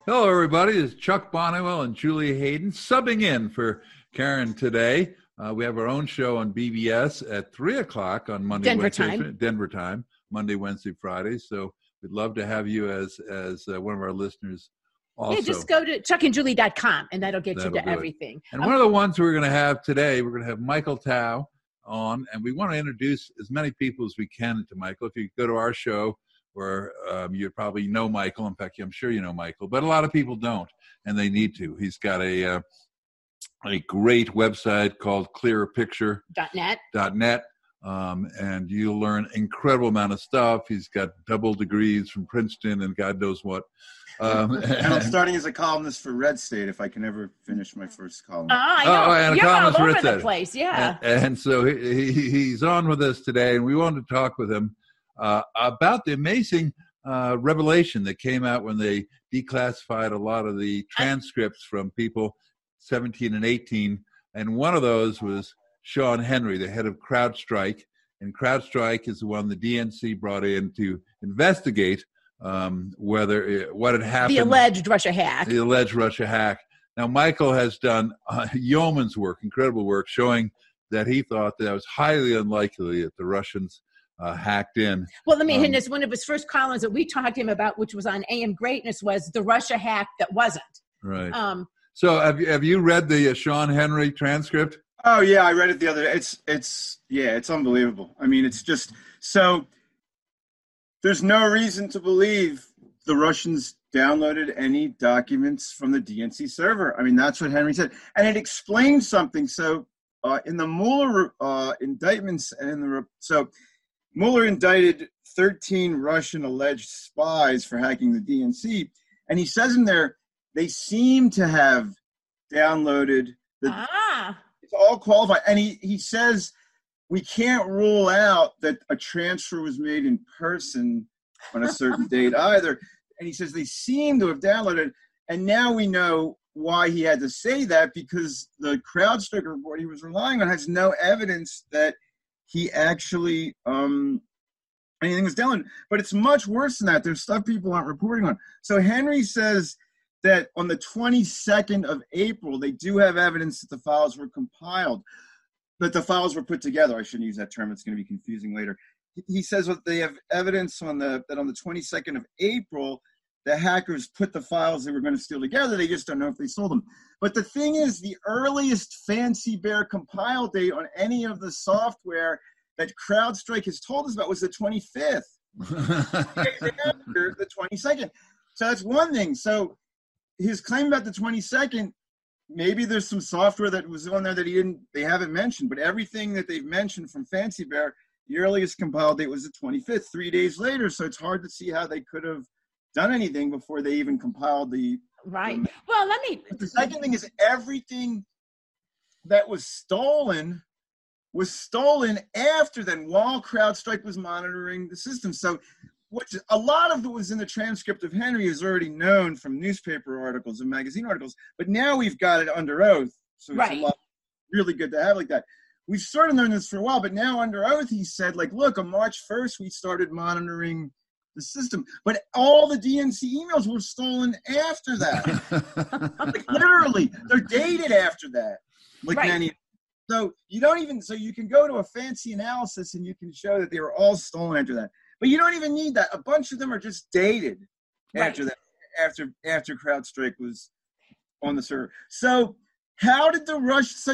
Hello, everybody. It's Chuck Bonwell and Julie Hayden subbing in for Karen today. We have our own show on BBS at 3 o'clock on Monday, Denver time, Monday, Wednesday, Friday. So we'd love to have you as one of our listeners also. Yeah, just go to chuckandjulie.com and that'll get you to everything. And one of the ones we're going to have today, we're going to have Michael Tao on, and we want to introduce as many people as we can to Michael. If you go to our show, where you probably know Michael. In fact, I'm sure you know Michael, but a lot of people don't, and they need to. He's got a great website called clearerpicture.net, and you'll learn incredible amount of stuff. He's got double degrees from Princeton and God knows what. And I'm starting as a columnist for Red State if I can ever finish my first column. And you're all over the place, yeah. And so he's on with us today, and we wanted to talk with him about the amazing revelation that came out when they declassified a lot of the transcripts from people 17 and 18. And one of those was Sean Henry, the head of CrowdStrike. And CrowdStrike is the one the DNC brought in to investigate what had happened. The alleged Russia hack. Now, Michael has done yeoman's work, incredible work, showing that he thought that it was highly unlikely that the Russians hacked in. Well, let me hit this. One of his first columns that we talked to him about, which was on AM Greatness, was the Russia hack that wasn't. Right. So have you read the Sean Henry transcript? Oh yeah, I read it the other day. It's unbelievable. I mean, it's just so there's no reason to believe the Russians downloaded any documents from the DNC server. I mean, that's what Henry said, and it explains something. So in the Mueller indictments and Mueller indicted 13 Russian alleged spies for hacking the DNC, and he says in there they seem to have downloaded it's all qualified. And he says we can't rule out that a transfer was made in person on a certain date either. And he says they seem to have downloaded, and now we know why he had to say that, because the CrowdStrike report he was relying on has no evidence that he actually anything was downloaded. But it's much worse than that. There's stuff people aren't reporting on. So Henry says that on the 22nd of April, they do have evidence that the files were compiled, that the files were put together. I shouldn't use that term. It's going to be confusing later. He says that they have evidence that on the 22nd of April, the hackers put the files they were going to steal together. They just don't know if they sold them. But the thing is, the earliest Fancy Bear compile date on any of the software that CrowdStrike has told us about was the 25th. After the 22nd. So that's one thing. So his claim about the 22nd, maybe there's some software that was on there that they haven't mentioned, but everything that they've mentioned from Fancy Bear, the earliest compile date was the 25th, 3 days later. So it's hard to see how they could have done anything before they even compiled the right. The second thing is everything that was stolen after then, while CrowdStrike was monitoring the system. So a lot of it was in the transcript of Henry is already known from newspaper articles and magazine articles, but now we've got it under oath. So it's a lot really good to have like that. We've sort of known this for a while, but now under oath, he said, like, look, on March 1st, we started monitoring the system, but all the DNC emails were stolen after that. Like, literally, they're dated after that. Like many. So you can go to a fancy analysis and you can show that they were all stolen after that. But you don't even need that. A bunch of them are just dated after that, after CrowdStrike was on the server. So how did the Russians?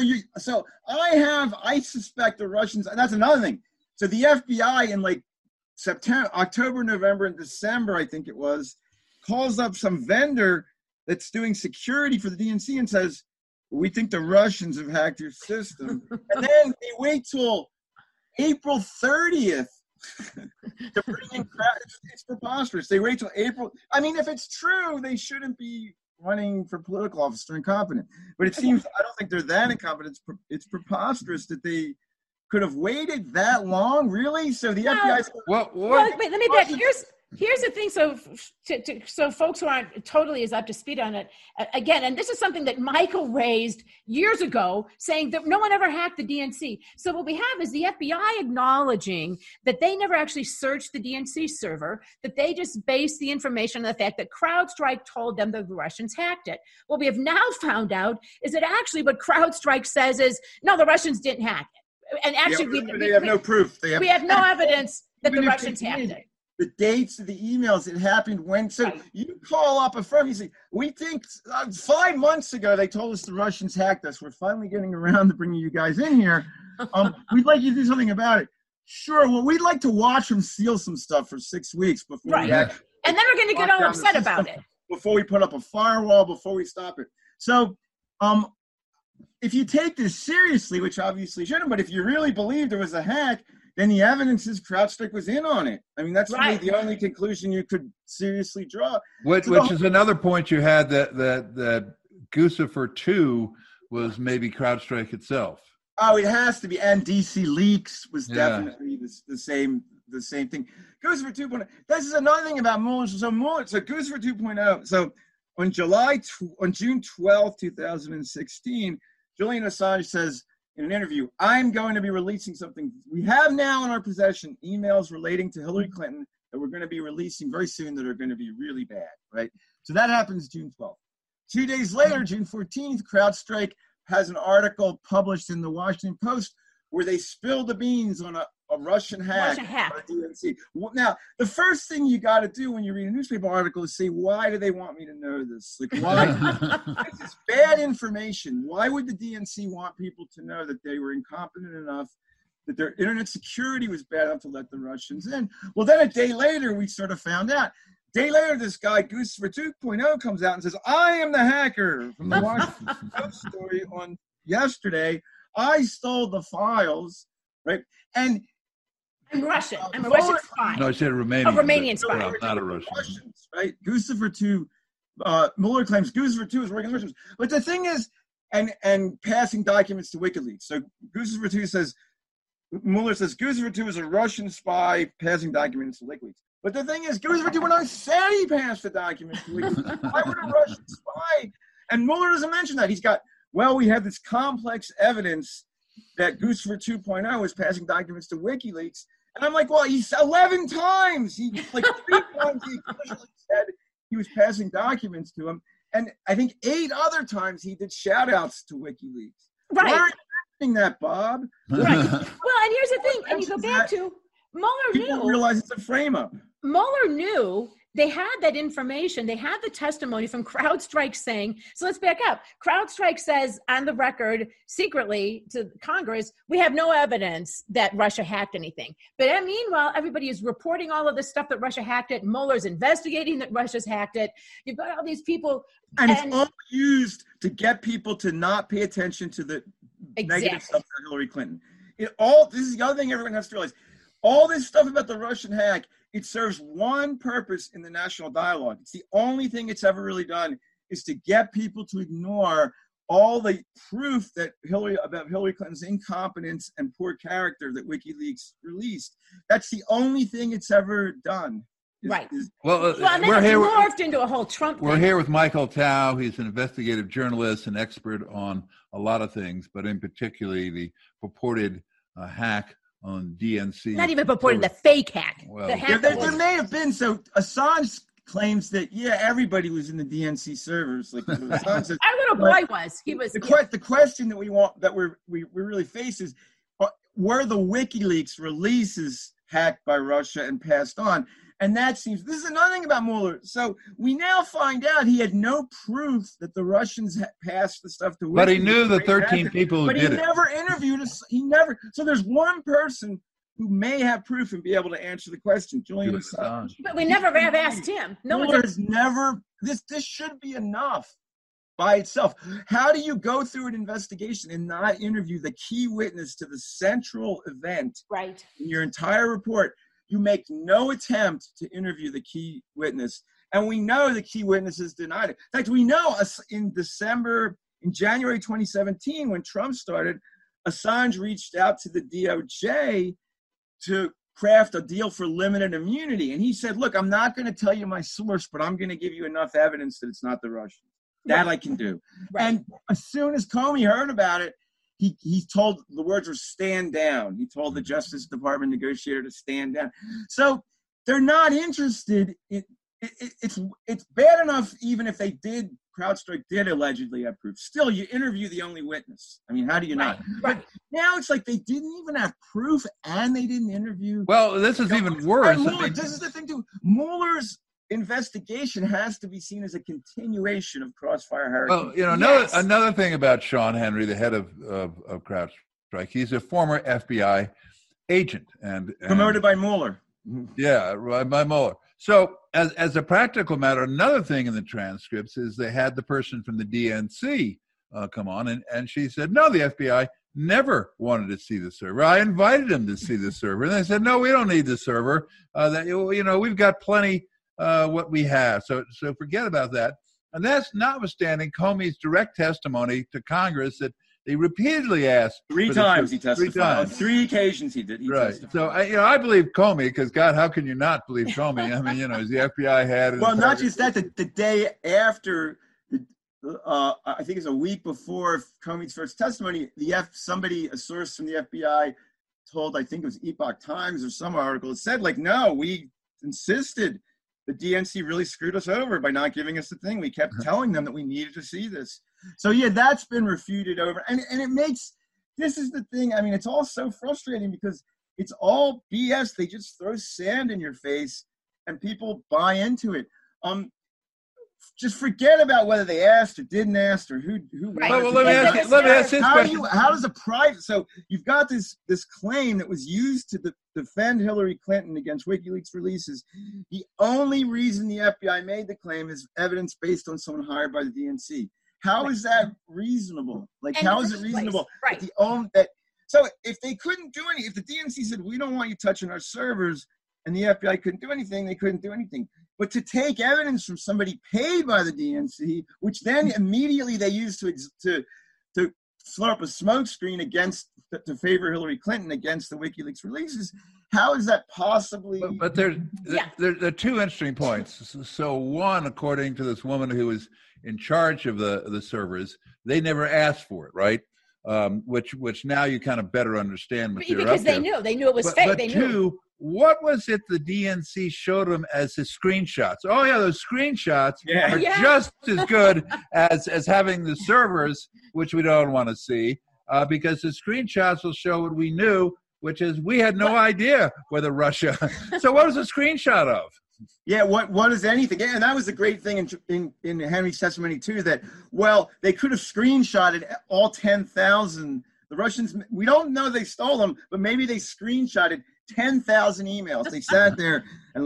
I suspect the Russians. And that's another thing. So the FBI in like September, October, November, and December, I think it was, calls up some vendor that's doing security for the DNC and says, we think the Russians have hacked your system. And then they wait till April 30th to bring in it's preposterous. They wait till April. I mean, if it's true, they shouldn't be running for political office. They're incompetent. But it seems, I don't think they're that incompetent. It's preposterous that they could have waited that long, really? So the FBI... Wait, let me back. Here's the thing. So folks who aren't totally as up to speed on it, again, and this is something that Michael raised years ago, saying that no one ever hacked the DNC. So what we have is the FBI acknowledging that they never actually searched the DNC server, that they just based the information on the fact that CrowdStrike told them that the Russians hacked it. What we have now found out is that actually what CrowdStrike says is, no, the Russians didn't hack it. And actually, they have no proof. We have no evidence that the Russians hacked it. The dates of the emails, it happened when. So you call up a firm, you say, we think 5 months ago they told us the Russians hacked us. We're finally getting around to bringing you guys in here. We'd like you to do something about it. Sure. Well, we'd like to watch them steal some stuff for 6 weeks before we actually. And then we're going to get all upset about it. Before we put up a firewall, before we stop it. So if you take this seriously, which obviously shouldn't, but if you really believe there was a hack, then the evidence is CrowdStrike was in on it. I mean, that's really the only conclusion you could seriously draw. Which is another point you had, that Guccifer 2 was maybe CrowdStrike itself. Oh, it has to be. And DC Leaks was definitely the same thing. Guccifer 2.0. This is another thing about Mueller. So Guccifer 2.0. So on June 12, 2016, Julian Assange says in an interview, I'm going to be releasing something. We have now in our possession emails relating to Hillary Clinton that we're going to be releasing very soon that are going to be really bad, right? So that happens June 12th. 2 days later, June 14th, CrowdStrike has an article published in the Washington Post where they spilled the beans on a Russian hack on a DNC. Now, the first thing you got to do when you read a newspaper article is say, why do they want me to know this? Like, why? This is bad information. Why would the DNC want people to know that they were incompetent enough, that their internet security was bad enough to let the Russians in? Well, then a day later, we sort of found out. A day later, this guy, Guccifer 2.0, comes out and says, I am the hacker from the Washington Post story on yesterday. I stole the files, right? And I'm Russian. I'm a Russian spy. No, I said Romanian. A Romanian spy. No, not a Russian. Russians, right? Guccifer 2, Mueller claims Guccifer 2 is working on Russians. But the thing is, and passing documents to WikiLeaks. So Guccifer 2 says, Mueller says Guccifer 2 is a Russian spy passing documents to WikiLeaks. But the thing is, Guccifer 2 when I said he passed the documents to WikiLeaks. Why would a Russian spy? And Mueller doesn't mention that. He's got, we have this complex evidence that Guccifer 2.0 is passing documents to WikiLeaks. And I'm like, well, he's 11 times. He 3 times he officially said he was passing documents to him. And I think 8 other times he did shout outs to WikiLeaks. Right. Why are you mentioning that, Bob? Right. Well, and here's the thing, and you go back to Mueller People realize it's a frame up. Mueller knew they had that information. They had the testimony from CrowdStrike saying, so let's back up. CrowdStrike says on the record secretly to Congress, we have no evidence that Russia hacked anything. But meanwhile, everybody is reporting all of this stuff that Russia hacked it. Mueller's investigating that Russia's hacked it. You've got all these people. And it's all used to get people to not pay attention to the negative stuff for Hillary Clinton. This is the other thing everyone has to realize. All this stuff about the Russian hack, it serves one purpose in the national dialogue. It's the only thing it's ever really done is to get people to ignore all the proof that about Hillary Clinton's incompetence and poor character that WikiLeaks released. That's the only thing it's ever done. Right. Well, we're here. Morphed into a whole Trump We're thing. here with Michael Tao. He's an investigative journalist and expert on a lot of things, but in particularly the purported hack on DNC. Not even purported, the fake hack. Well, the hack there may have been. So Assange claims that everybody was in the DNC servers. Like Assange says, our little boy was. He was. The question that we really face is, were the WikiLeaks releases hacked by Russia and passed on? And this is another thing about Mueller. So we now find out he had no proof that the Russians passed the stuff to WikiLeaks. But he knew the 13 people who did it. But he never interviewed us. So there's one person who may have proof and be able to answer the question, Julian Assange. But we never have asked him. Mueller has never, this should be enough by itself. How do you go through an investigation and not interview the key witness to the central event in your entire report? You make no attempt to interview the key witness. And we know the key witnesses denied it. In fact, we know in January 2017, when Trump started, Assange reached out to the DOJ to craft a deal for limited immunity. And he said, look, I'm not going to tell you my source, but I'm going to give you enough evidence that it's not the Russians. That I can do. Right. And as soon as Comey heard about it, he told, the words were stand down. He told the Justice Department negotiator to stand down. So they're not interested in it's bad enough even if they did, CrowdStrike did allegedly have proof. Still, you interview the only witness. I mean, how do you not? Right. But now it's like they didn't even have proof and they didn't interview. Well, this is even worse. This is the thing too. Mueller's investigation has to be seen as a continuation of Crossfire Hurricane. Well, another thing about Sean Henry, the head of CrowdStrike, he's a former FBI agent and promoted by Mueller. Yeah, by Mueller. So as a practical matter, another thing in the transcripts is they had the person from the DNC come on, and she said, no, the FBI never wanted to see the server. I invited them to see the server. And they said, no, we don't need the server. We've got plenty what we have. So forget about that. And that's notwithstanding Comey's direct testimony to Congress that they repeatedly asked. Three times he testified. On 3 occasions he did. Right. Testified. So I believe Comey because God, how can you not believe Comey? I mean, he's the FBI head. Well, not just that. The day after, I think it's a week before Comey's first testimony, a source from the FBI told, I think it was Epoch Times or some article, it said no, we insisted. The DNC really screwed us over by not giving us the thing. We kept telling them that we needed to see this. So, yeah, that's been refuted over. And it makes, this is the thing. I mean, it's all so frustrating because it's all BS. They just throw sand in your face and people buy into it. Just forget about whether they asked or didn't ask or who. Right. Well, let me ask this question. How does a private? So you've got this claim that was used to defend Hillary Clinton against WikiLeaks releases. The only reason the FBI made the claim is evidence based on someone hired by the DNC. How is that reasonable? How is it reasonable? Right. So if they couldn't do if the DNC said we don't want you touching our servers, and the FBI couldn't do anything, they couldn't do anything. But to take evidence from somebody paid by the DNC, which then immediately they used to throw up a smokescreen to favor Hillary Clinton against the WikiLeaks releases, how is that possibly? But there are 2 interesting points. So one, according to this woman who was in charge of the servers, they never asked for it, right? Which now you kind of better understand what they're up to. Because they knew it was fake. But they knew. What was it the DNC showed them as the screenshots? Oh, yeah, those screenshots are just as good as having the servers, which we don't want to see, because the screenshots will show what we knew, which is we had no idea whether Russia. So what was a screenshot of? Yeah, what is anything? Yeah, and that was the great thing in Henry's testimony, too, that, they could have screenshotted all 10,000. The Russians, we don't know they stole them, but maybe they screenshotted 10,000 emails. They sat there and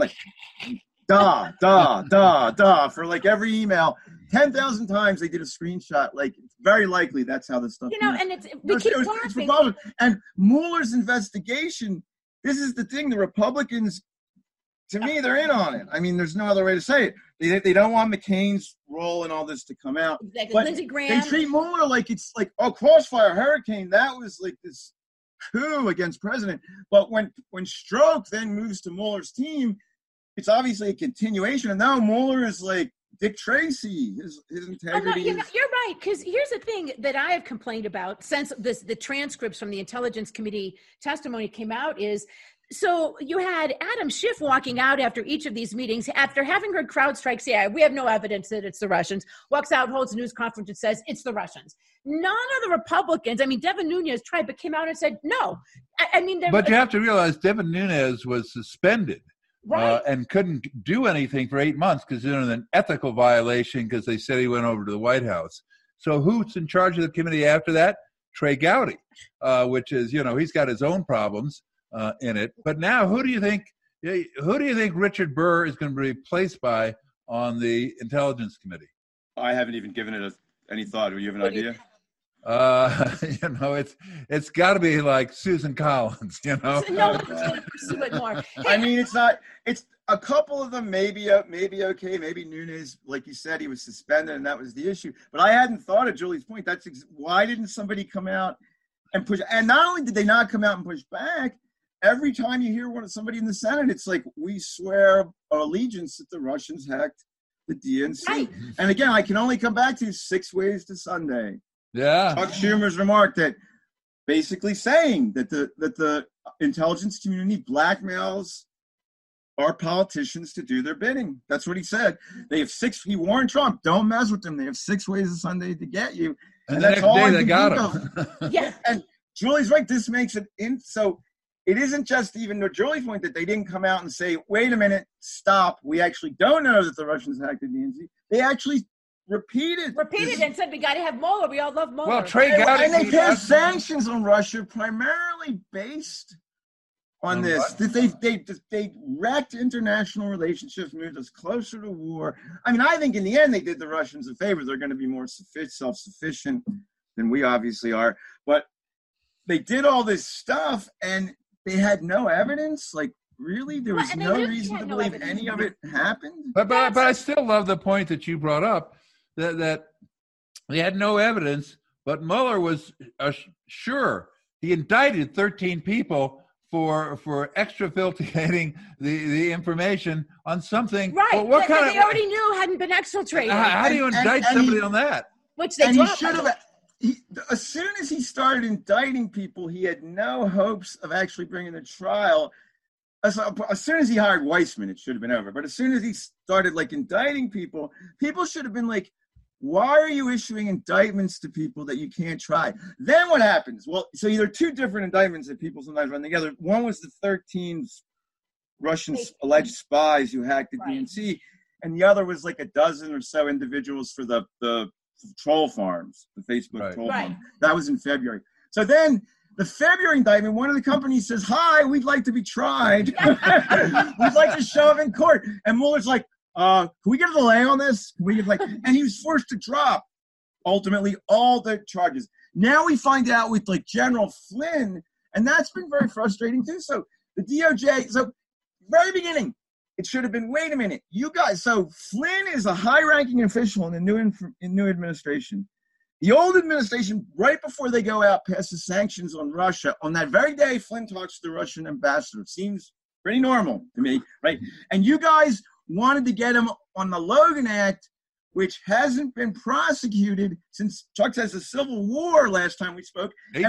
for every email 10,000 times. They did a screenshot. It's very likely that's how this stuff. And we keep laughing. And Mueller's investigation. This is the thing. The Republicans, to me, they're in on it. I mean, there's no other way to say it. They don't want McCain's role and all this to come out. Exactly. But Lindsey Graham. They treat Mueller Crossfire Hurricane. That was this coup against president. But when Strzok then moves to Mueller's team, it's obviously a continuation. And now Mueller is like Dick Tracy. His integrity. You're right. Because here's the thing that I have complained about since the transcripts from the Intelligence Committee testimony came out is. So you had Adam Schiff walking out after each of these meetings, after having heard CrowdStrike say, we have no evidence that it's the Russians, walks out, holds a news conference and says, it's the Russians. None of the Republicans, Devin Nunes tried, but came out and said, no. But you have to realize Devin Nunes was suspended. Right. And couldn't do anything for 8 months because there was an ethical violation because they said he went over to the White House. So who's in charge of the committee after that? Trey Gowdy, which is, he's got his own problems. In it, but now who do you think Richard Burr is going to be replaced by on the Intelligence Committee? I haven't even given it any thought. Do you have an idea? It's got to be like Susan Collins. No one's going to pursue it more. It's not. It's a couple of them maybe okay. Maybe Nunes, like you said, he was suspended, and that was the issue. But I hadn't thought of Julie's point. Why didn't somebody come out and push? And not only did they not come out and push back. every time you hear somebody in the Senate, it's like, we swear allegiance that the Russians hacked the DNC. Right. And again, I can only come back to 6 ways to Sunday. Yeah. Chuck Schumer's remark that basically saying that the intelligence community blackmails our politicians to do their bidding. That's what he said. They have 6. He warned Trump, don't mess with them. They have 6 ways of Sunday to get you. And the that's next day all they got him. Yeah. And Julie's right. This makes it so it isn't just even to Julie's point that they didn't come out and say, wait a minute, stop. We actually don't know that the Russians hacked the DNC. They actually repeated and said, we got to have Mueller. We all love Mueller. Well, Trey Gowdy. And they passed sanctions on Russia primarily based on this. That they wrecked international relationships, moved us closer to war. I mean, I think in the end they did the Russians a favor. They're going to be more self-sufficient than we obviously are. But they did all this stuff and they had no evidence. Like, really? There was no reason to believe any of it happened? But I still love the point that you brought up, that they had no evidence, but Mueller was sure. He indicted 13 people for exfiltrating the information on something. Right. Well, what kind they already knew hadn't been exfiltrated. How do you indict somebody on that? Which they he should have. As soon as he started indicting people, he had no hopes of actually bringing the trial. As soon as he hired Weissman, it should have been over. But as soon as he started indicting people, people should have been like, why are you issuing indictments to people that you can't try? Then what happens? Well, so there are 2 different indictments that people sometimes run together. One was the 13 Russian alleged spies who hacked the DNC, and the other was like a dozen or so individuals for the troll farms, the Facebook troll farm. That was in February. So then the February indictment, one of the companies says, hi, we'd like to be tried. We'd like to show up in court. And Mueller's like, can we get a delay on this? And he was forced to drop ultimately all the charges. Now we find out with General Flynn, and that's been very frustrating too. So the DOJ, very beginning, it should have been, wait a minute, you guys. So Flynn is a high-ranking official in the new administration. The old administration, right before they go out, passes sanctions on Russia. On that very day, Flynn talks to the Russian ambassador. It seems pretty normal to me, right? And you guys wanted to get him on the Logan Act, which hasn't been prosecuted since Chuck says the Civil War last time we spoke.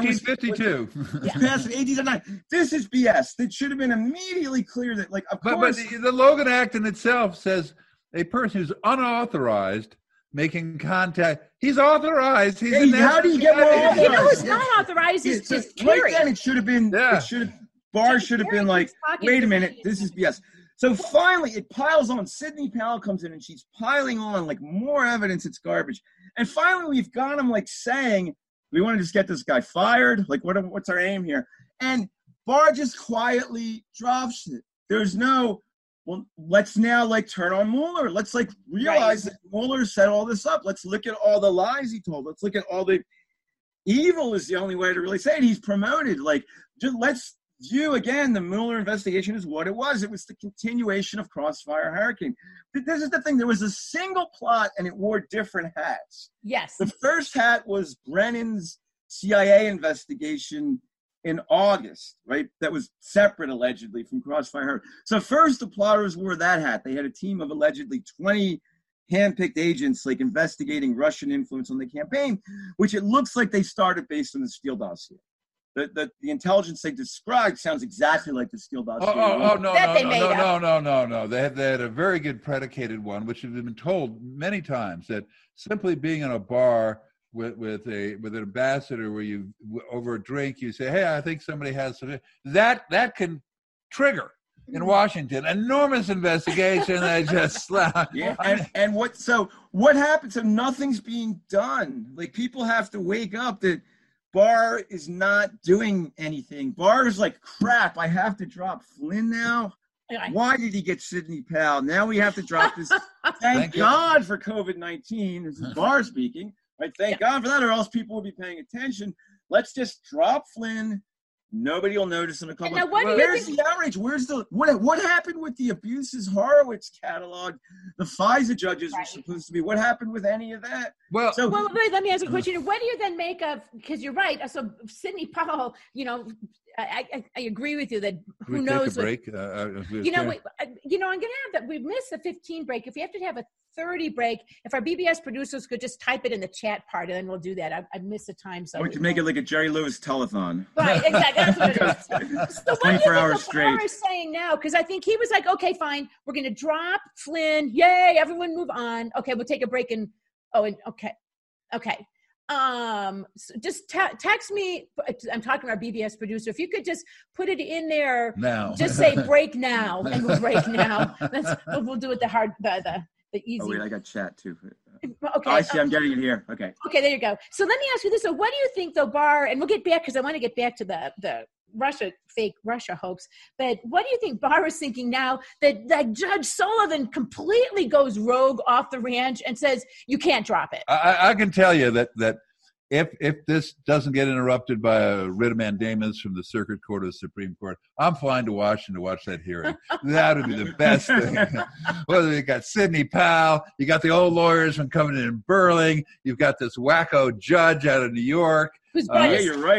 1852. It passed in 1809. This is BS. It should have been immediately clear that, of course. But the Logan Act in itself says a person who's unauthorized making contact. He's authorized. How do you get more authorized? You know who's not authorized is just Kerry. Right then, it should have been. Yeah. Barr should have been like, wait a minute, this is BS. So finally, it piles on. Sidney Powell comes in and she's piling on more evidence. It's garbage. And finally, we've got him saying, we want to just get this guy fired. What's our aim here? And Barr just quietly drops it. There's no, well, let's now turn on Mueller. Let's realize that Mueller set all this up. Let's look at all the lies he told. Let's look at all the evil is the only way to really say it. He's promoted. Let's view again the Mueller investigation is what it was. It was the continuation of Crossfire Hurricane. This is the thing. There was a single plot and it wore different hats. Yes. The first hat was Brennan's CIA investigation in August, right? That was separate, allegedly, from Crossfire Hurricane. So first the plotters wore that hat. They had a team of allegedly 20 hand-picked agents investigating Russian influence on the campaign, which it looks like they started based on the Steele dossier. The intelligence they described sounds exactly like the Steele dossier. No. They had a very good predicated one, which has been told many times, that simply being in a bar with an ambassador where you over a drink you say, hey, I think somebody has some, that can trigger in Washington enormous investigation. They just and what happened? So nothing's being done. People have to wake up that Barr is not doing anything. Barr is crap, I have to drop Flynn now. Why did he get Sidney Powell? Now we have to drop this. Thank God for COVID-19. This is Barr speaking. Right? Thank God for that, or else people will be paying attention. Let's just drop Flynn. Nobody will notice in a couple. Now, what do you where's think? the outrage? Where's the what happened with the abuses Horowitz catalog? The FISA judges were supposed to be. What happened with any of that? Well, wait, let me ask a question. What do you then make of? Because you're right. So Sidney Powell, I agree with you that who knows? Take a break. I'm going to have that. We missed the 15 break. If we have to have a 30 break, if our BBS producers could just type it in the chat part, and then we'll do that. I missed the time. So we can make it like a Jerry Lewis telethon. Right, exactly. That's what it is. So what do you 24 think hours straight. Barr is saying now? Because I think he was like, okay, fine, we're going to drop Flynn. Yay, everyone move on. Okay, we'll take a break okay. So just text me. I'm talking to our BBS producer. If you could just put it in there now, just say break now, and we'll break now. We'll do it the easy. Oh wait, I got chat too. Okay. Oh, I see. I'm getting it here. Okay. Okay, there you go. So let me ask you this. So what do you think, though, Barr, and we'll get back, because I want to get back to the fake Russia hoax, but what do you think Barr is thinking now that Judge Sullivan completely goes rogue off the ranch and says, you can't drop it? I can tell you that if this doesn't get interrupted by a writ of mandamus from the Circuit Court or the Supreme Court, I'm flying to Washington to watch that hearing. That would be the best thing. Well, you got Sidney Powell, you got the old lawyers from coming in Burling, you've got this wacko judge out of New York. Yeah, you're right.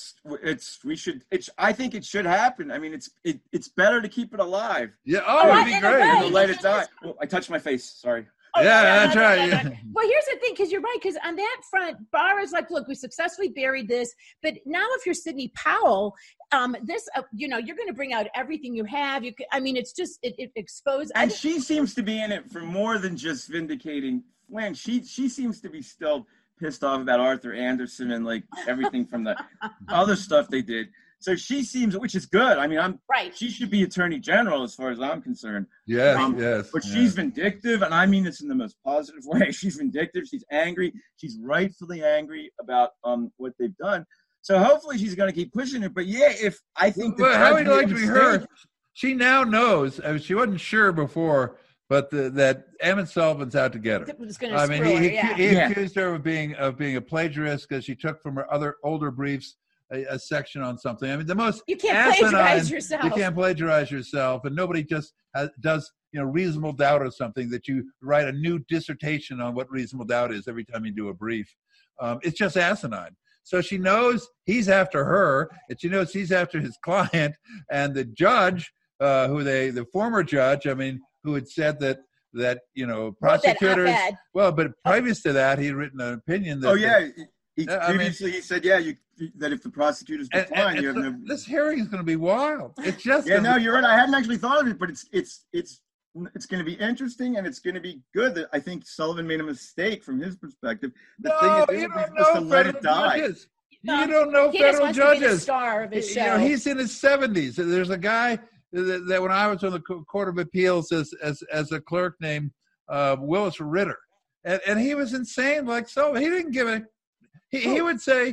I think it should happen. I mean, it's better to keep it alive. Yeah. Oh, it'd be great. To let it die. Oh, I touched my face. Sorry. Oh, yeah, that's right. Yeah. Well, here's the thing, because you're right, because on that front, Barr is like, look, we successfully buried this, but now if you're Sidney Powell, you're going to bring out everything you have. It's just, it exposed. And she seems to be in it for more than just vindicating Flynn. She seems to be still pissed off about Arthur Anderson and like everything from the other stuff they did. So she seems, which is good. I mean, right. She should be Attorney General as far as I'm concerned. Yes. But she's vindictive, and I mean this in the most positive way. She's vindictive. She's angry. She's rightfully angry about what they've done. So hopefully she's going to keep pushing it. But yeah, how would you like to be heard? She now knows. I mean, she wasn't sure before, but that Emmett Sullivan's out to get her. He accused her of being a plagiarist because she took from her other older briefs a section on something. I mean, the most you can't plagiarize yourself. You can't plagiarize yourself, and nobody just does reasonable doubt or something that you write a new dissertation on what reasonable doubt is every time you do a brief. It's just asinine. So she knows he's after her, and she knows he's after his client, and the judge, the former judge, who had said that prosecutors. Well, but previous to that, he had written an opinion that. He said, that if the prosecutors decline, you have no. This hearing is going to be wild. It's just. You're right. I hadn't actually thought of it, but it's going to be interesting and it's going to be good. That I think Sullivan made a mistake from his perspective. You don't know let it die. You don't know federal judges. Star of his show. He's in his 70s. There's a guy that when I was on the Court of Appeals as a clerk named Willis Ritter, and he was insane. Like so, he didn't give a. He would say,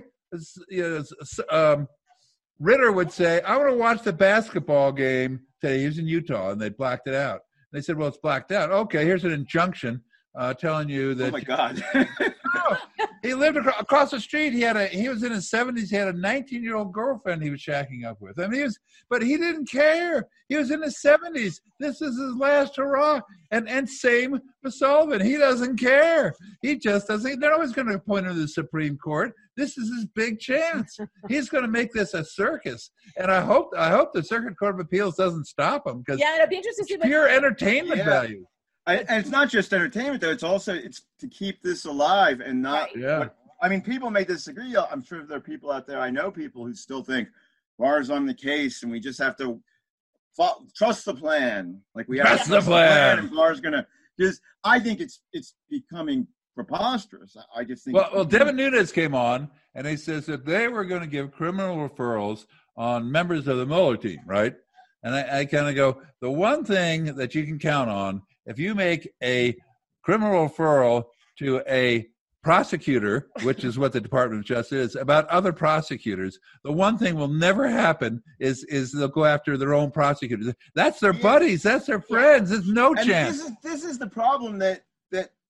Ritter would say, I want to watch the basketball game today. He was in Utah, and they blacked it out. They said, well, it's blacked out. Okay, here's an injunction telling you that. Oh, my God. He lived across the street. He was in his 70s. He had a 19-year-old girlfriend he was shacking up with. But he didn't care. He was in his 70s. This is his last hurrah. And same for Sullivan. He doesn't care. He just doesn't. They're always going to appoint him to the Supreme Court. This is his big chance. He's going to make this a circus. And I hope the Circuit Court of Appeals doesn't stop him because it'll be interesting to see pure entertainment value. And it's not just entertainment, though. It's to keep this alive and not. Right. Yeah. People may disagree. I'm sure there are people out there. I know people who still think Barr's on the case, and we just have to trust the plan. Like we have trust the plan, and Barr's gonna. Because I think it's becoming preposterous. I just think. Well, Devin Nunes came on, and he says that they were going to give criminal referrals on members of the Mueller team, right? And I kind of go, the one thing that you can count on. If you make a criminal referral to a prosecutor, which is what the Department of Justice is, about other prosecutors, the one thing will never happen is they'll go after their own prosecutors. That's their buddies. That's their friends. There's no chance. This is the problem that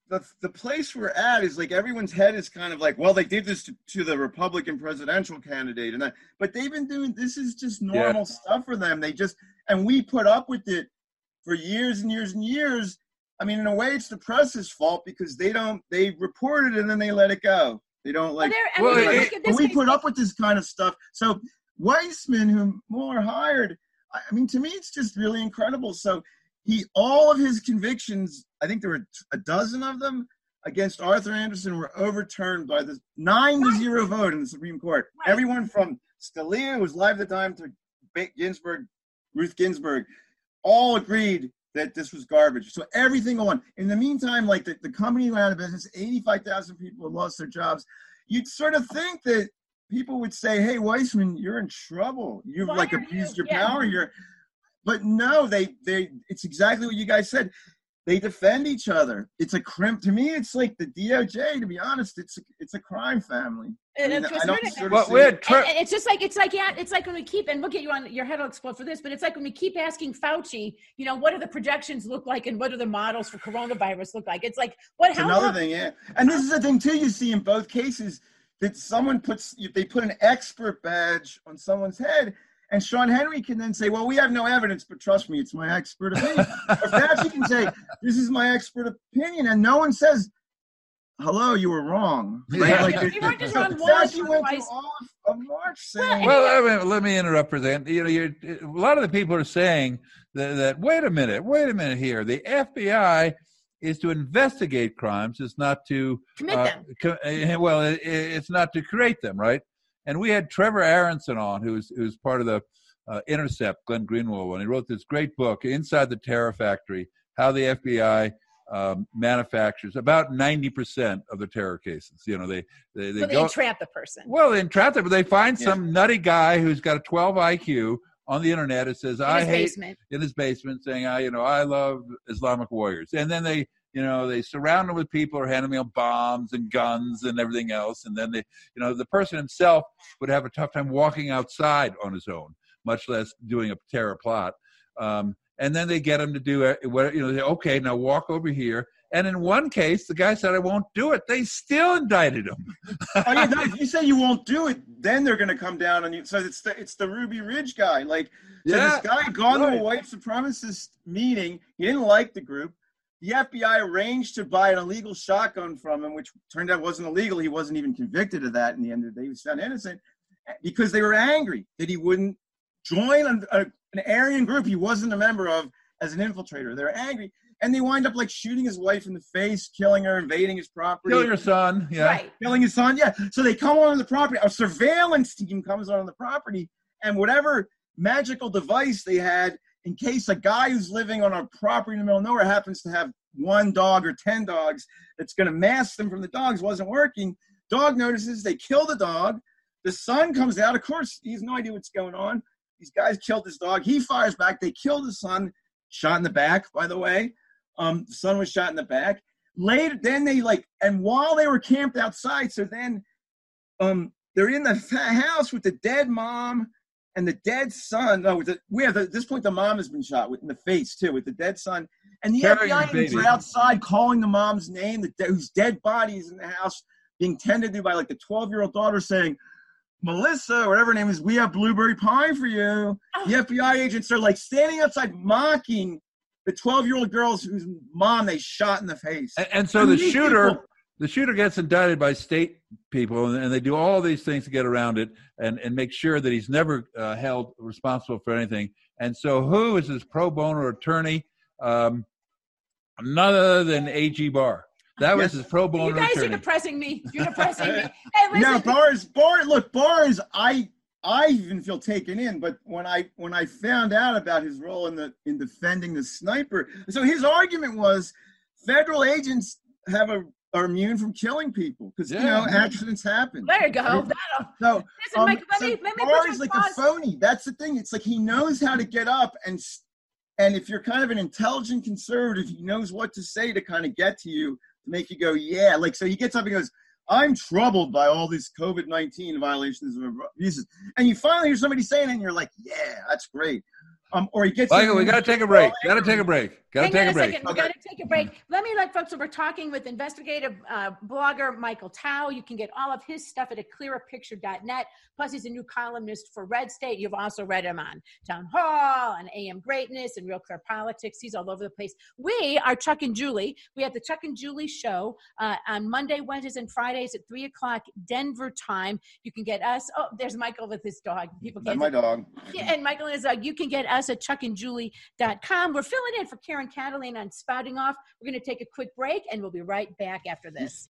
the place we're at is like everyone's head is kind of like, well, they did this to the Republican presidential candidate, and that, but they've been doing this is just normal stuff for them. And we put up with it for years and years and years. I mean, in a way, it's the press's fault because they report it and then they let it go. They don't like. We put up with this kind of stuff. So Weissman, whom Mueller hired, I mean, to me, it's just really incredible. So all of his convictions, I think there were a dozen of them against Arthur Anderson, were overturned by the 9-0 vote in the Supreme Court. Right. Everyone from Scalia, who was alive at the time, to Ruth Ginsburg, all agreed that this was garbage. So everything on. In the meantime, like the company went out of business, 85,000 people had lost their jobs. You'd sort of think that people would say, hey, Weissman, you're in trouble. You've abused your power. But no, it's exactly what you guys said. They defend each other. It's a crimp. To me, it's like the DOJ, to be honest, it's a crime family. It's just like it's like when we keep, and look at you on your head will explode for this, but it's like when we keep asking Fauci, what do the projections look like and what do the models for coronavirus look like? It's like another thing, yeah. And this is the thing too, you see in both cases that they put an expert badge on someone's head. And Sean Henry can then say, well, we have no evidence, but trust me, it's my expert opinion. Or Fauci can say, this is my expert opinion. And no one says, hello, you were wrong. Right? Yeah. Fauci went through all of March saying. Well, let me interrupt for that. A lot of the people are saying that wait a minute here. The FBI is to investigate crimes. It's not to commit them. It's not to create them, right? And we had Trevor Aronson on, who's part of the Intercept, Glenn Greenwald, and he wrote this great book, Inside the Terror Factory, how the FBI manufactures about 90% of the terror cases. They entrap the person. Well, they entrap them, but they find some nutty guy who's got a 12 IQ on the internet. It says, in his basement, saying, I love Islamic warriors. And then they surround him with people who are handing them bombs and guns and everything else. And then the person himself would have a tough time walking outside on his own, much less doing a terror plot. And then they get him to do okay, now walk over here. And in one case, the guy said, I won't do it. They still indicted him. If you say you won't do it, then they're going to come down on you. So it's the Ruby Ridge guy. This guy had gone to a white supremacist meeting. He didn't like the group. The FBI arranged to buy an illegal shotgun from him, which turned out wasn't illegal. He wasn't even convicted of that in the end of the day. He was found innocent because they were angry that he wouldn't join an Aryan group he wasn't a member of as an infiltrator. They were angry. And they wind up shooting his wife in the face, killing her, invading his property. Killing her son, yeah. Right. Killing his son, yeah. So they come on the property. A surveillance team comes on the property, and whatever magical device they had, in case a guy who's living on a property in the middle of nowhere happens to have one dog or 10 dogs that's going to mask them from the dogs, wasn't working. Dog notices, they kill the dog. The son comes out. Of course, he has no idea what's going on. These guys killed his dog. He fires back. They kill the son, shot in the back, by the way. The son was shot in the back. Later, then they and while they were camped outside, so then they're in the house with the dead mom and the dead son. No, at this point, the mom has been shot in the face, too, with the dead son. And the FBI agents are outside calling the mom's name, whose dead body is in the house, being tended to by the 12-year-old daughter saying, Melissa, whatever her name is, we have blueberry pie for you. The FBI agents are standing outside mocking the 12-year-old girls whose mom they shot in the face. And so the shooter gets indicted by state people, and they do all these things to get around it and make sure that he's never held responsible for anything. And so who is his pro bono attorney? None other than A.G. Barr. That was his pro bono attorney. You guys are depressing me. You're depressing me. Hey, listen. No, Barr is, I even feel taken in, but when I found out about his role in defending the sniper, so his argument was federal agents are immune from killing people because accidents happen. There you go. So Mike, let me Barr is a phony. That's the thing. It's he knows how to get up and if you're kind of an intelligent conservative, he knows what to say to kind of get to you to make you go, yeah. So he gets up and goes, I'm troubled by all these COVID-19 violations and abuses. And you finally hear somebody saying it, and you're like, yeah, that's great. or he gets. Michael, we got to take a break. Got to take a break. Hang on a second. We got to take a break. Let me let folks know we're talking with investigative blogger Michael Tao. You can get all of his stuff at aclearerpicture.net. Plus, he's a new columnist for Red State. You've also read him on Town Hall, on AM Greatness, and Real Clear Politics. He's all over the place. We are Chuck and Julie. We have the Chuck and Julie show on Monday, Wednesdays, and Fridays at 3 o'clock Denver time. You can get us. Oh, there's Michael with his dog. People can't. My dog. Yeah, and Michael is. You can get us at chuckandjulie.com. We're filling in for Karen Catalina on Spouting Off. We're going to take a quick break, and we'll be right back after this.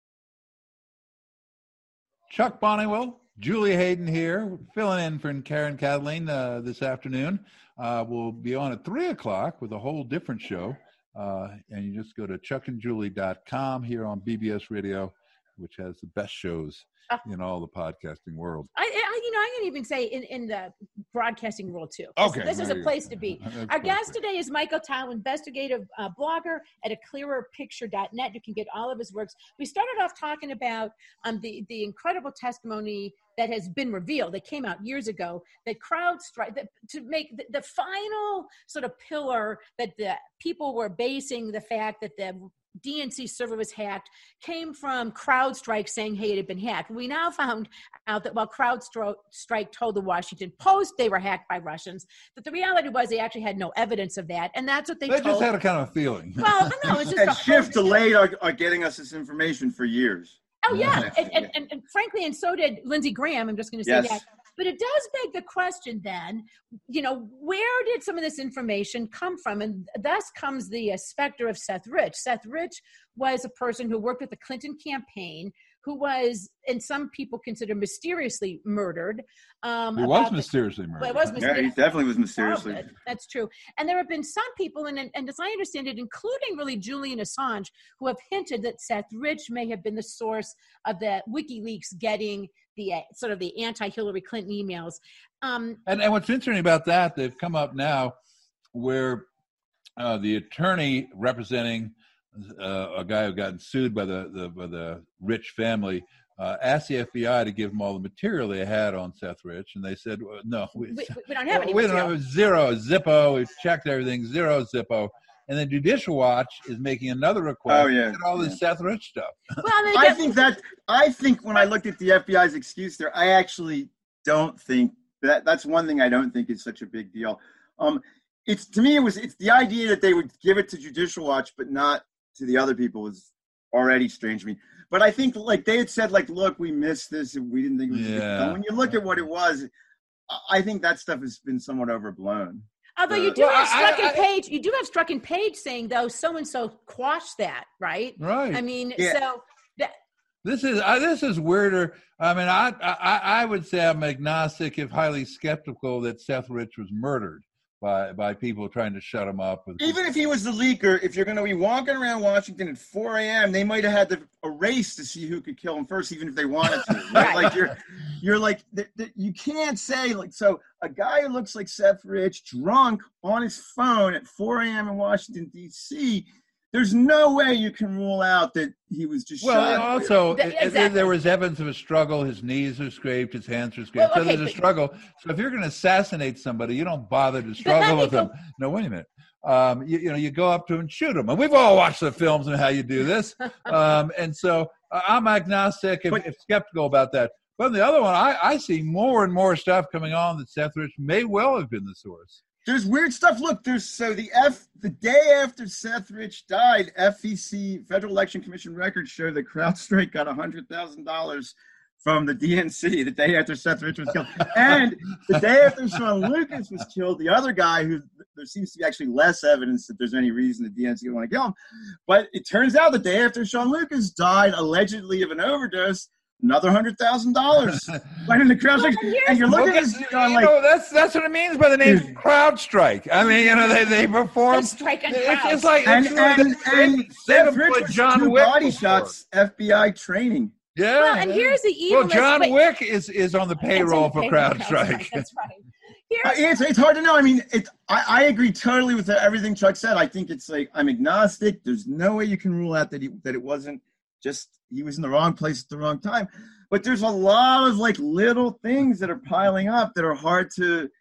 Chuck Bonniwell, Julie Hayden here, filling in for Karen Catalina this afternoon. We'll be on at 3 o'clock with a whole different show. And you just go to chuckandjulie.com here on BBS Radio, which has the best shows in all the podcasting world. I can even say in the broadcasting world too. Okay, this is a place to be. Our guest today is Michael Tao, investigative blogger at aclearerpicture.net. You can get all of his works. We started off talking about the incredible testimony that has been revealed, that came out years ago, that CrowdStrike, to make the final sort of pillar that the people were basing the fact that the DNC server was hacked came from CrowdStrike saying, hey, it had been hacked. We now found out that while CrowdStrike told the Washington Post they were hacked by Russians, that the reality was they actually had no evidence of that. And that's what they told. just had a kind of feeling. Well, no, it's just and Schiff delayed are getting us this information for years. Oh, yeah. And frankly, and so did Lindsey Graham. I'm just going to say that. But it does beg the question then, where did some of this information come from? And thus comes the specter of Seth Rich. Seth Rich was a person who worked with the Clinton campaign, who was, and some people consider mysteriously murdered. He was mysteriously murdered. Well, it was mysteriously. Yeah, he definitely was mysteriously. That's true. And there have been some people, and as I understand it, including really Julian Assange, who have hinted that Seth Rich may have been the source of the WikiLeaks getting the sort of the anti-Hillary Clinton emails. And what's interesting about that, they've come up now where the attorney representing a guy who got sued by the Rich family asked the FBI to give them all the material they had on Seth Rich, and they said, well, no, we don't have any. We don't have zero Zippo. We've checked everything, zero Zippo. And then Judicial Watch is making another request to get all this Seth Rich stuff. Well, I think when I looked at the FBI's excuse there, I actually don't think that's one thing I don't think is such a big deal. It's the idea that they would give it to Judicial Watch but not to the other people was already strange to me. But I think they had said look, we missed this and we didn't think it was good. When you look at what it was, I think that stuff has been somewhat overblown. Although you do have Strzok and Page saying, though, so-and-so quashed that, right? Right. I mean, so... This is weirder. I mean, I would say I'm agnostic, if highly skeptical, that Seth Rich was murdered by people trying to shut him up. Even if he was the leaker, if you're going to be walking around Washington at 4 a.m., they might have had a race to see who could kill him first, even if they wanted to. Right? You can't say so. A guy who looks like Seth Rich, drunk on his phone at 4 a.m. in Washington D.C. There's no way you can rule out that he was just shot. Well, also, there was evidence of a struggle. His knees are scraped, his hands are scraped. So there's a struggle. So if you're going to assassinate somebody, you don't bother to struggle with them. No, wait a minute. You go up to him and shoot him. And we've all watched the films on how you do this. And so I'm agnostic if skeptical about that. But on the other one, I see more and more stuff coming on that Seth Rich may well have been the source. There's weird stuff. Look, the day after Seth Rich died, FEC, Federal Election Commission records show that CrowdStrike got $100,000 from the DNC the day after Seth Rich was killed. And the day after Sean Lucas was killed, the other guy who there seems to be actually less evidence that there's any reason the DNC would want to kill him. But it turns out the day after Sean Lucas died, allegedly of an overdose, another $100,000 went into CrowdStrike, and you're looking at this going that's what it means by the name CrowdStrike. I mean, they perform. It's like and Seth Rich was John 2 Wick body shots, FBI training. Yeah. Well, and here's the evil. Well, John Wick is on the payroll for CrowdStrike. That's right. It's hard to know. I mean, I agree totally with everything Chuck said. I think it's I'm agnostic. There's no way you can rule out that it wasn't. Just he was in the wrong place at the wrong time. But there's a lot of little things that are piling up that are hard to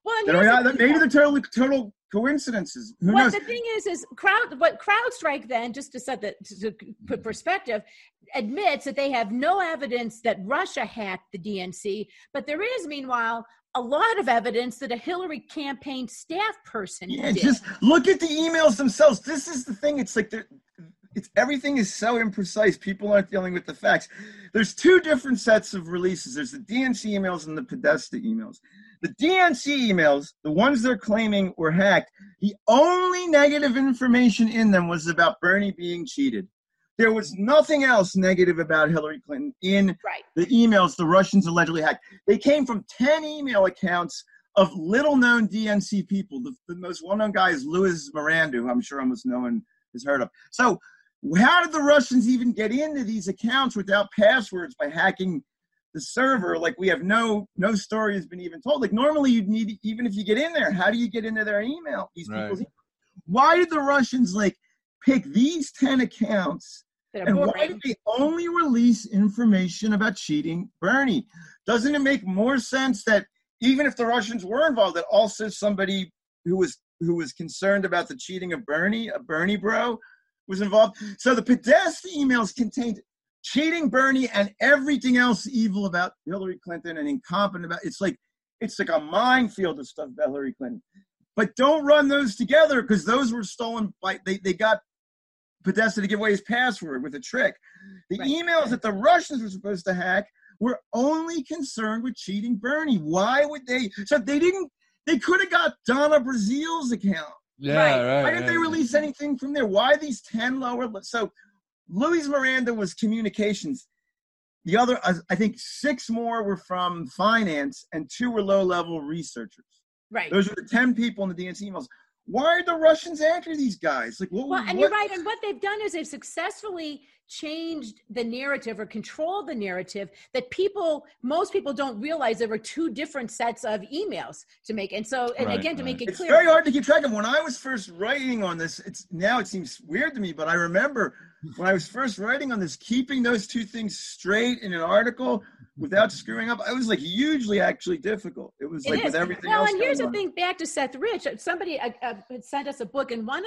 Well, maybe they're total coincidences. Who knows? The thing is CrowdStrike then, just to set to put perspective, admits that they have no evidence that Russia hacked the DNC, but there is, meanwhile, a lot of evidence that a Hillary campaign staff person did. Just look at the emails themselves. This is the thing. It's like everything is so imprecise. People aren't dealing with the facts. There's two different sets of releases. There's the DNC emails and the Podesta emails. The DNC emails, the ones they're claiming were hacked, the only negative information in them was about Bernie being cheated. There was nothing else negative about Hillary Clinton in the emails the Russians allegedly hacked. They came from 10 email accounts of little-known DNC people. The most well-known guy is Luis Miranda, who I'm sure almost no one has heard of. So how did the Russians even get into these accounts without passwords by hacking the server? Like, we have no story has been even told. Like, normally you'd need, even if you get in there, how do you get into their email? These people's email? Why did the Russians pick these 10 accounts? And why did they only release information about cheating Bernie? Doesn't it make more sense that even if the Russians were involved, that also somebody who was concerned about the cheating of Bernie, a Bernie bro, was involved? So the Podesta emails contained cheating Bernie and everything else evil about Hillary Clinton and incompetent about it's like a minefield of stuff about Hillary Clinton. But don't run those together, because those were stolen by they got Podesta to give away his password with a trick. The emails that the Russians were supposed to hack were only concerned with cheating Bernie. Why would they? So they could have got Donna Brazil's account. Why didn't they release anything from there? Why these 10 lower? So Luis Miranda was communications. The other, I think 6 more were from finance and 2 were low-level researchers. Right. Those are the 10 people in the DNC emails. Why are the Russians after these guys? You're right. And what they've done is they've successfully changed the narrative or controlled the narrative that most people don't realize there were 2 different sets of emails to make. And so, to make it clear. It's very hard to keep track of. When I was first writing on this, now it seems weird to me, but I remember when I was first writing on this, keeping those 2 things straight in an article without screwing up, I was hugely actually difficult. It was with everything else. Well, and here's the thing, back to Seth Rich. Somebody sent us a book, and one of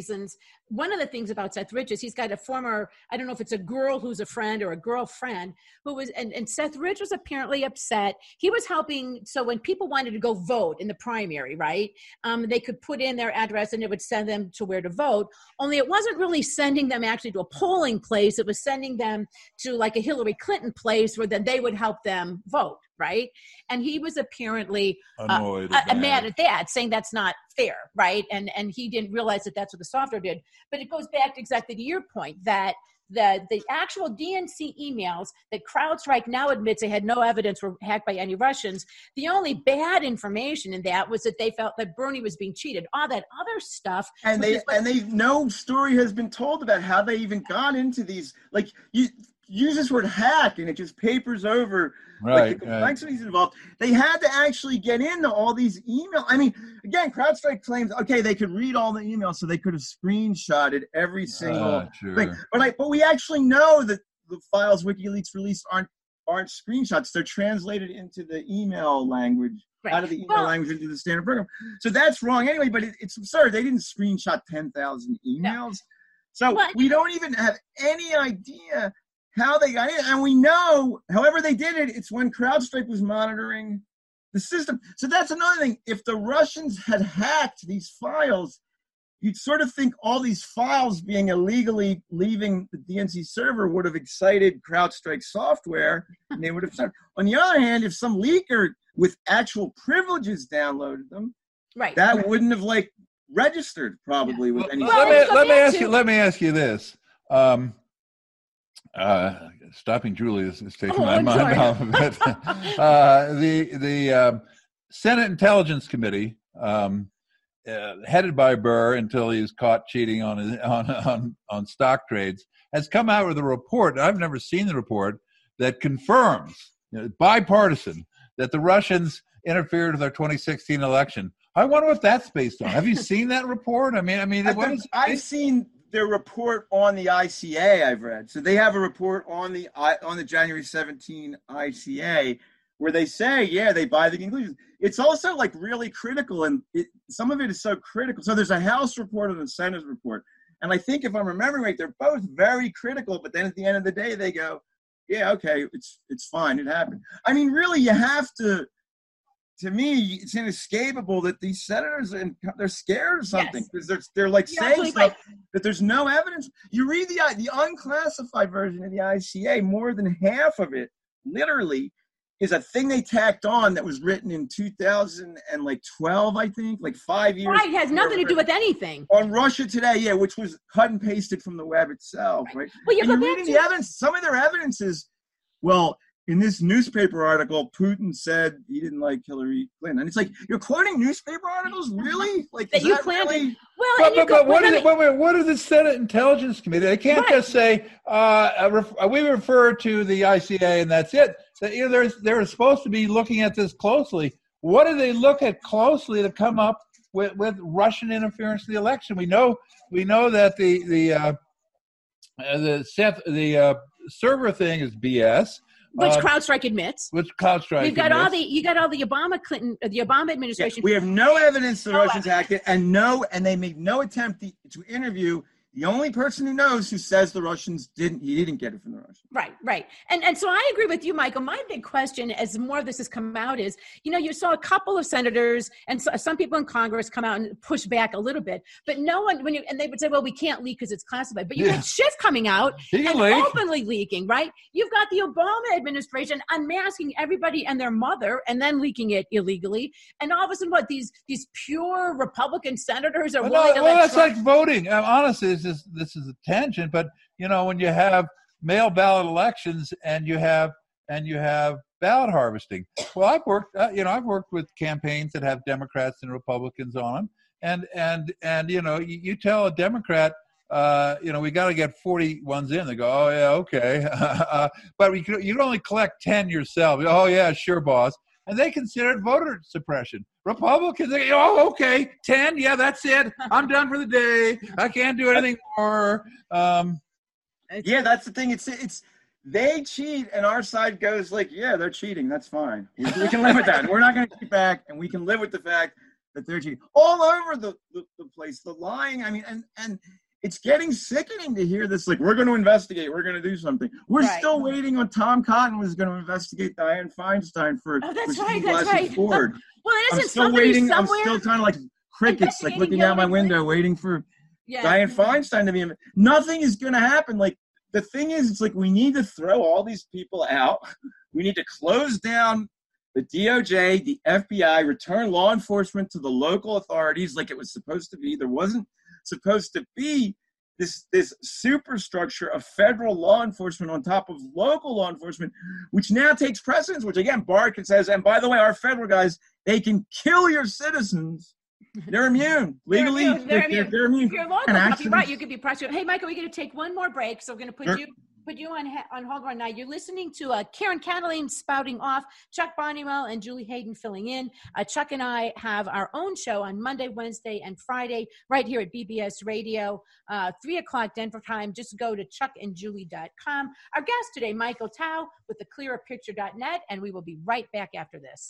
the things about Seth Rich is he's got a former, I don't know if it's a girl who's a friend or a girlfriend who was, and Seth Rich was apparently upset. He was helping, so when people wanted to go vote in the primary, right, they could put in their address and it would send them to where to vote, only it wasn't really sending them actually to a polling place. It was sending them to a Hillary Clinton place where then they would help them vote, right? And he was apparently annoyed, mad at that, saying that's not fair, right? And he didn't realize that that's what the software did. But it goes back exactly to your point that the actual DNC emails that CrowdStrike now admits they had no evidence were hacked by any Russians. The only bad information in that was that they felt that Bernie was being cheated. All that other stuff, and no story has been told about how they even got into these. You use this word hack, and it just papers over the complexities involved. They had to actually get into all these emails. I mean, again, CrowdStrike claims, okay, they could read all the emails, so they could have screenshotted every single thing. But we actually know that the files WikiLeaks released aren't screenshots. They're translated into the email language, out of the email language into the standard program. So that's wrong anyway, but it's absurd. They didn't screenshot 10,000 emails. No. So we don't even have any idea how they got in. And we know, however they did it, it's when CrowdStrike was monitoring the system. So that's another thing. If the Russians had hacked these files, you'd sort of think all these files being illegally leaving the DNC server would have excited CrowdStrike software, and they would have started. On the other hand, if some leaker with actual privileges downloaded them, that wouldn't have registered probably with any. Let me ask you this. Stopping Julie is taking my mind off of it. The Senate Intelligence Committee, headed by Burr until he was caught cheating on stock trades, has come out with a report. I've never seen the report that confirms, bipartisan, that the Russians interfered with our 2016 election. I wonder what that's based on. Have you seen that report? I've seen their report on the ICA. I've read. So they have a report on the January 17 ICA, where they say, yeah, they buy the conclusions. It's also like really critical, and some of it is so critical. So there's a House report and a Senate report. And I think if I'm remembering right, they're both very critical, but then at the end of the day, they go, yeah, okay, it's fine. It happened. I mean, really, you have to me, it's inescapable that these senators, they're scared of something because they're like saying stuff that there's no evidence. You read the unclassified version of the ICA, more than half of it, literally, is a thing they tacked on that was written in 2012, I think, like 5 years. Right, it has nothing to do with anything. On Russia Today, yeah, which was cut and pasted from the web itself, right? Well, and you're reading the evidence. Some of their evidence is, well, in this newspaper article, Putin said he didn't like Hillary Clinton. And it's like, you're quoting newspaper articles? Really? Like, that is you that planted. really? Well, but what is the Senate Intelligence Committee? They can't just say, we refer to the ICA and that's it. They're supposed to be looking at this closely. What do they look at closely to come up with Russian interference in the election? We know that the server thing is BS. Which CrowdStrike admits. Which CrowdStrike you got all the Obama administration. Yeah, we have no evidence the Russians acted, and they made no attempt to interview the only person who knows who says the Russians didn't get it from the Russians. Right. And so I agree with you, Michael. My big question, as more of this has come out, is, you saw a couple of senators and some people in Congress come out and push back a little bit, but no one, and they would say, well, we can't leak because it's classified. But you had Schiff coming out and openly leaking, right? You've got the Obama administration unmasking everybody and their mother and then leaking it illegally. And all of a sudden, these pure Republican senators are willing to let that's like voting. Honestly, this is a tangent, but when you have mail ballot elections and you have ballot harvesting. Well, I've worked with campaigns that have Democrats and Republicans on them, and you tell a Democrat, we got to get 40 ones in. They go, oh yeah, okay, but you can only collect 10 yourself. Oh yeah, sure, boss. And they consider it voter suppression. Republicans, they go, oh, okay, 10, yeah, that's it. I'm done for the day. I can't do anything more. Yeah, that's the thing. It's they cheat, and our side goes like, yeah, they're cheating. That's fine. We can live with that. We're not going to cheat back, and we can live with the fact that they're cheating all over the place. The lying. I mean, and it's getting sickening to hear this. Like, we're going to investigate. We're going to do something. We're still waiting on Tom Cotton was going to investigate Dianne Feinstein for. Oh, that's right. Ford. Well, isn't I'm still waiting. Somewhere? I'm still kind of like crickets, like looking out my window, waiting for Dianne Feinstein to be. Nothing is going to happen. Like, the thing is, it's like we need to throw all these people out. We need to close down the DOJ, the FBI, return law enforcement to the local authorities like it was supposed to be. There wasn't supposed to be this superstructure of federal law enforcement on top of local law enforcement, which now takes precedence, which again, Barkin says, and by the way, our federal guys, they can kill your citizens. They're immune. Legally, they're immune. If you're local, right, you could be prosecuted. Hey, Michael, we're going to take one more break, so we're going to put you on hold right now. You're listening to Karen Cataline spouting off, Chuck Bonniwell and Julie Hayden filling in. Chuck and I have our own show on Monday, Wednesday, and Friday right here at BBS Radio, 3 o'clock Denver time. Just go to chuckandjulie.com. Our guest today, Michael Tao with theclearerpicture.net, and we will be right back after this.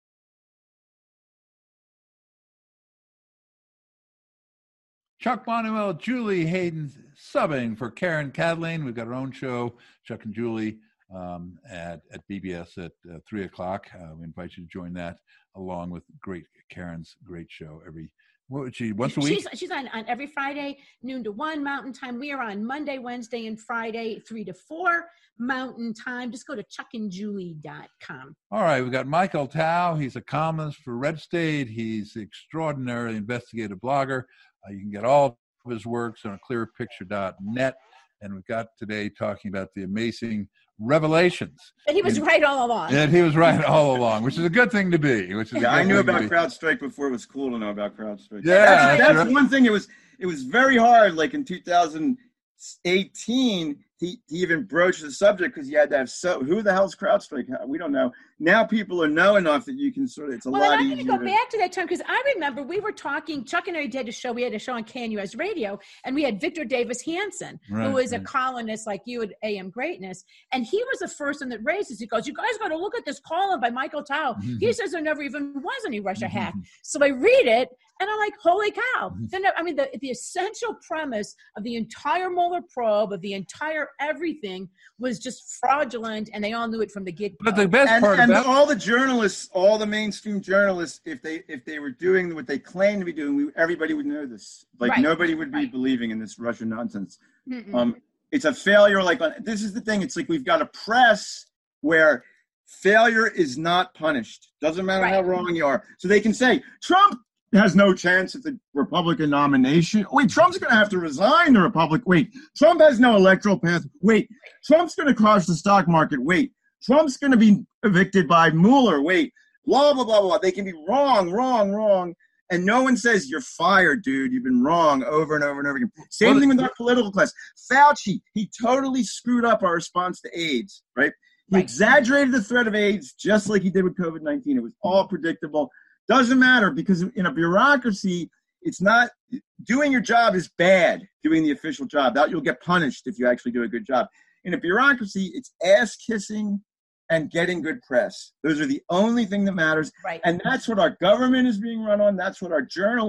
Chuck Bonniwell, Julie Hayden subbing for Karen Cataline. We've got our own show, Chuck and Julie, at BBS at 3 o'clock. We invite you to join that along with Karen's great show once a week? She's on every Friday, noon to 1 Mountain Time. We are on Monday, Wednesday, and Friday, 3 to 4 Mountain Time. Just go to chuckandjulie.com. All right, we've got Michael Tao. He's a columnist for Red State. He's an extraordinary investigative blogger. You can get all of his works on clearpicture.net. And we've got today talking about the amazing revelations. And he was right all along. And he was right all along, which is a good thing to be. I knew about CrowdStrike before it was cool to know about CrowdStrike. Yeah, that's one thing. It was very hard, like in 2018, to even broach the subject because you had to have who the hell's CrowdStrike? We don't know. now people know enough that you can sort of, it's a lot easier. Well, I'm going to go back to that time because I remember we were talking, Chuck and I did a show, we had a show on KNUS radio, and we had Victor Davis Hanson, who is a columnist like you at AM Greatness, and he was the first one that raised this. He goes, you guys got to look at this column by Michael Tao. He says there never even was any Russia hack. So I read it, and I'm like, holy cow. Then, I mean, the essential premise of the entire Mueller probe, of the entire everything, was just fraudulent, and they all knew it from the get-go. But the best part about all the journalists, all the mainstream journalists, if they were doing what they claim to be doing, everybody would know this. Like nobody would be believing in this Russian nonsense. It's a failure. This is the thing. It's like we've got a press where failure is not punished. Doesn't matter how wrong you are. So they can say Trump has no chance at the Republican nomination. Wait, Trump's going to have to resign the Republican. Wait, Trump has no electoral path. Wait, Trump's going to crash the stock market. Wait, Trump's going to be evicted by Mueller. Wait, blah, blah, blah, blah. They can be wrong. And no one says, you're fired, dude. You've been wrong over and over and over again. Same thing with our political class. Fauci, he totally screwed up our response to AIDS, right? He exaggerated the threat of AIDS just like he did with COVID-19. It was all predictable. Doesn't matter because in a bureaucracy, it's not doing your job is bad, doing the official job. That you'll get punished if you actually do a good job. In a bureaucracy, it's ass kissing and getting good press. Those are the only thing that matters. Right. And that's what our government is being run on. That's what our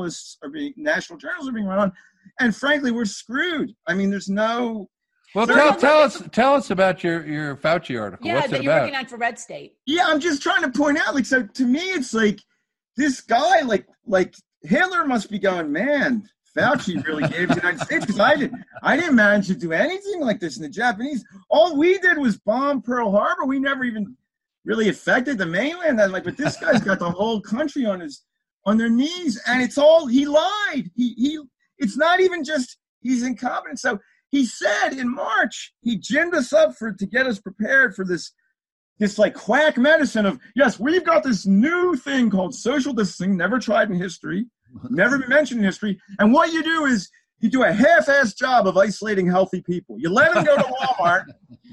national journals are being run on. And frankly, we're screwed. I mean, there's no. Well, tell us about your Fauci article. Yeah, what's that it you're about? working on for Red State. Yeah, I'm just trying to point out, so to me, it's like this guy, like Hitler must be going, man, Fauci really gave the United States because I didn't manage to do anything like this in the Japanese. All we did was bomb Pearl Harbor. We never even really affected the mainland. But this guy's got the whole country on their knees, and it's all he lied. It's not even just he's incompetent. So he said in March he ginned us up to get us prepared for this like quack medicine of, yes, we've got this new thing called social distancing, never tried in history, never been mentioned in history. And what you do is you do a half-assed job of isolating healthy people. You let them go to Walmart,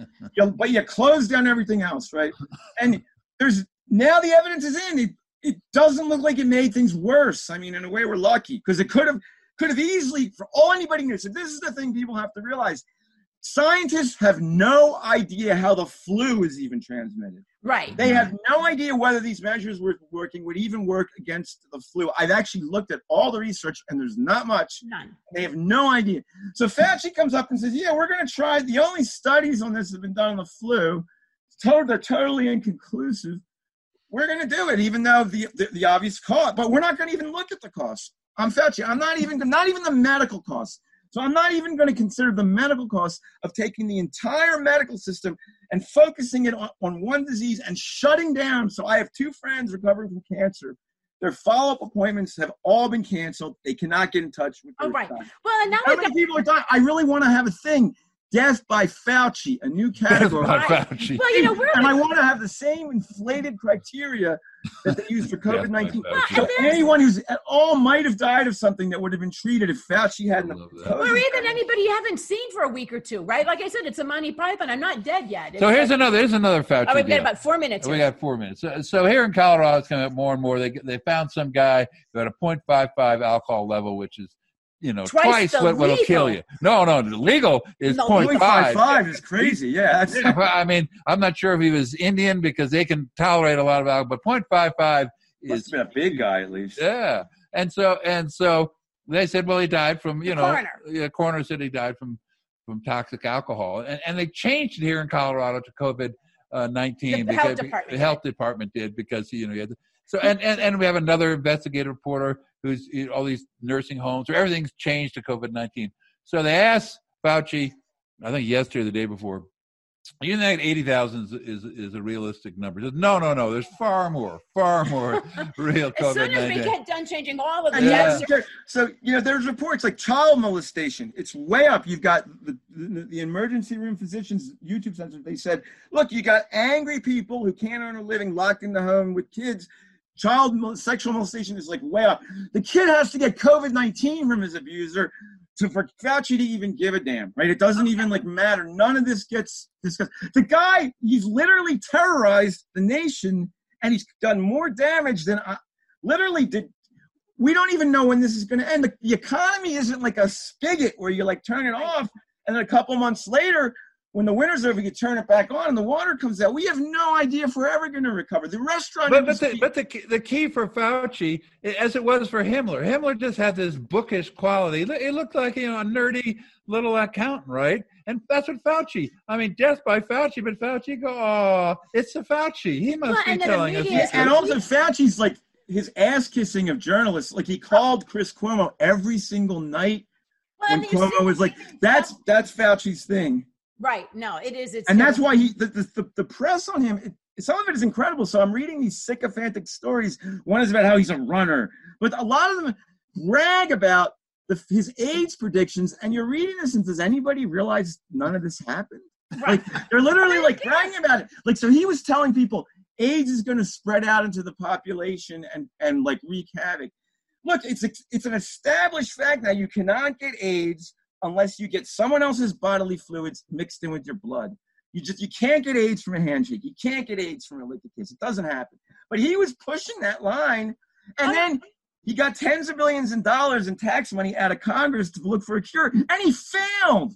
but you close down everything else, right? And now the evidence is in. It doesn't look like it made things worse. I mean, in a way, we're lucky because it could have easily, for all anybody knows. So this is the thing people have to realize. Scientists have no idea how the flu is even transmitted. Right. They have no idea whether these measures would even work against the flu. I've actually looked at all the research, and there's not much. None. They have no idea. So Fauci comes up and says, yeah, we're going to try. The only studies on this have been done on the flu. They're totally inconclusive. We're going to do it, even though the obvious cost. But we're not going to even look at the cost. I'm Fauci. I'm not even the medical costs. So I'm not even going to consider the medical costs of taking the entire medical system and focusing it on one disease and shutting down. So I have two friends recovering from cancer. Their follow-up appointments have all been canceled. They cannot get in touch with their doctor. Well, and now how many people are dying? I really want to have a thing. Death by Fauci, a new category. Death by Fauci. Well, and I want to have the same inflated criteria that they use for COVID-19. So anyone who's at all might have died of something that would have been treated if Fauci hadn't. Or even anybody you haven't seen for a week or two, right? Like I said, it's a Monty Python. I'm not dead yet. So here's another Fauci. Oh, we've got about 4 minutes. We got 4 minutes. So here in Colorado, it's coming up more and more. They found some guy who had a 0.55 alcohol level, which is twice what will kill you. No, the legal is 0.5. 0.55 is crazy. Yeah. I mean, I'm not sure if he was Indian because they can tolerate a lot of alcohol, but 0.55 is been a big guy at least. Yeah. And so they said, well, he died from, coroner said he died from toxic alcohol. And they changed it here in Colorado to COVID-19 because the health department did because, he had to. So and we have another investigative reporter who's all these nursing homes where everything's changed to COVID-19. So they asked Fauci, I think yesterday or the day before, you think 80,000 is a realistic number? He says, no. There's far more real COVID-19. As soon as we get done changing all of the So there's reports like child molestation. It's way up. You've got the emergency room physicians YouTube center. They said, look, you got angry people who can't earn a living locked in the home with kids. Sexual molestation is like way up. The kid has to get COVID-19 from his abuser for Fauci to even give a damn, right? It doesn't even matter. None of this gets discussed. The guy, he's literally terrorized the nation, and he's done more damage than literally did. We don't even know when this is going to end. The economy isn't like a spigot where you turn it off, and then a couple months later, when the winter's over, you turn it back on and the water comes out. We have no idea if we're ever going to recover. The restaurant industry. But the key for Fauci, as it was for Himmler just had this bookish quality. It looked like a nerdy little accountant, right? And that's what Fauci. I mean, death by Fauci, but Fauci go, oh, it's the Fauci. He must be telling us. Yeah, and also Fauci's his ass kissing of journalists. He called Chris Cuomo every single night when Cuomo was that's Fauci's thing. Right. No, it is. And that's why the press on him, some of it is incredible. So I'm reading these sycophantic stories. One is about how he's a runner, but a lot of them brag about his AIDS predictions. And you're reading this, and does anybody realize none of this happened? Right. They're literally bragging about it. So he was telling people AIDS is going to spread out into the population and wreak havoc. Look, it's an established fact now. You cannot get AIDS unless you get someone else's bodily fluids mixed in with your blood. You can't get AIDS from a handshake. You can't get AIDS from a lick of kiss. It doesn't happen. But he was pushing that line, and then he got tens of billions of dollars in tax money out of Congress to look for a cure, and he failed.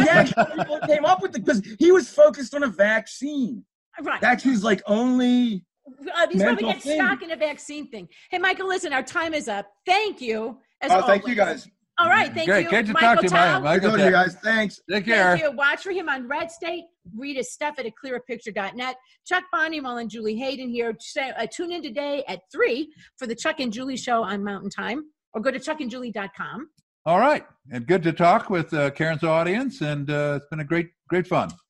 People came up with it because he was focused on a vaccine. Right. That's his only. He's probably get stuck in a vaccine thing. Hey, Michael, listen, our time is up. Thank you. Thank you, guys. All right, thank you. Good to talk to you, Michael. Good to you guys. Thanks. Take care. Thank you. Watch for him on Red State. Read his stuff at aclearerpicture.net. Chuck Bonnimal and Julie Hayden here. Tune in today at 3 for the Chuck and Julie Show on Mountain Time, or go to chuckandjulie.com. All right. And good to talk with Karen's audience, and it's been a great fun.